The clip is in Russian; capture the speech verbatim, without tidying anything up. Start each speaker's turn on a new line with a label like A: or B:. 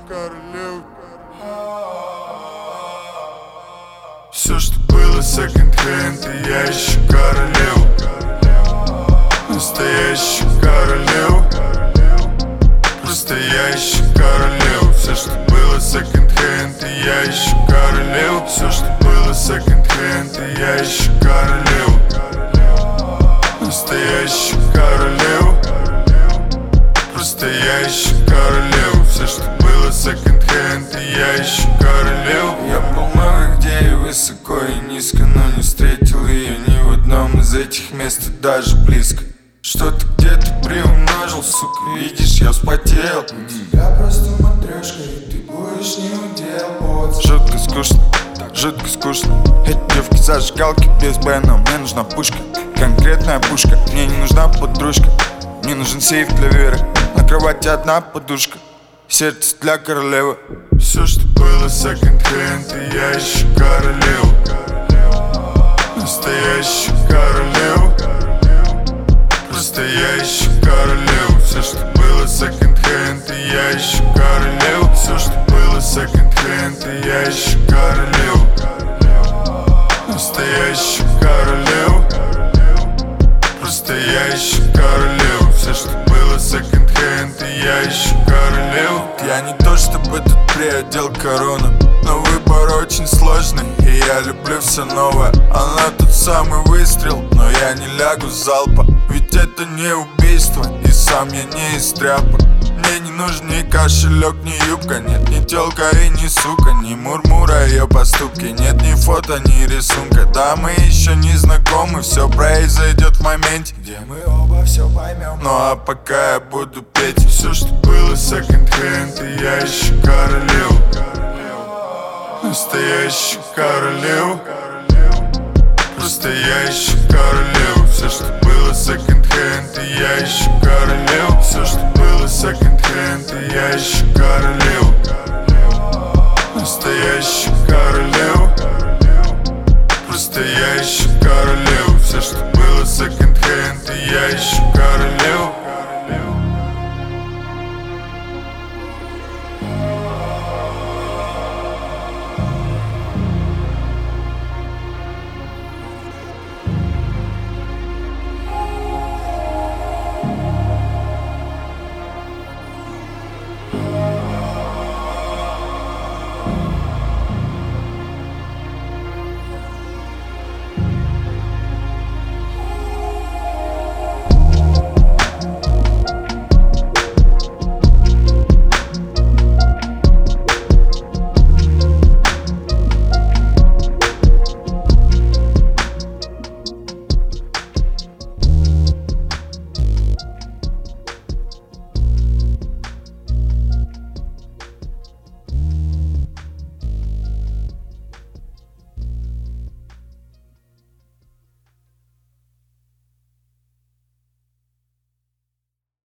A: королев. Все, что было секонд-хенд, и я ищу королев. Настоящий королев. Просто я ищу королев. Все, что было секонд-хенд, и я ищу королев. Все, что было секонд-хенд, и я ищу королев. Настоящий королев. Просто я ищу королев. Все, что было секонд-хенд, и я ищу королев.
B: Я был много где и высоко и низко, но не встретил ее ни в одном из этих мест, и даже близко. Что-то где-то приумножил, сука, видишь, я вспотел. У тебя просто матрешка, и ты будешь не удел.
C: Жутко скучно, жутко скучно. Эти девки зажигалки без бена. Мне нужна пушка, конкретная пушка. Мне не нужна подружка, мне нужен сейф для веры. На кровати одна подушка, сердце для королевы.
A: Все, что было секонд-хенд, и я ищу королев. Настоящий королев. Просто я ищу королев. Все, что было секонд-хенд, и я ищу королев. Все, что было секонд-хенд, и я ищу королев. Настоящий королев. Просто я ищу королев. Все, что было секонд-хенд, и я ищу королев.
B: Я не то чтобы этот приодел корону, но выбор очень сложный, и я люблю все новое. Она тот самый выстрел, но я не лягу с залпа. Ведь это не убийство, и сам я не из тряпок. Мне не нужен ни кошелек, ни юбка. Нет, ни тёлка и ни сука, ни мурмура ее поступки. Нет ни фото, ни рисунка. Да, мы еще не знакомы, все произойдет в моменте, где мы оба все поймем. Ну а пока я буду петь.
A: Все, что было секонд-хенд, и я ищу королев. Настоящий королев. Просто я ищу королев. Все, что было секонд-хенд, и я ищу королев. Все, что было секонд-хенд, и я ищу королев. Настоящий королев. Просто я ищу королев. Все, что было секонд-хенд, и я ищу королев.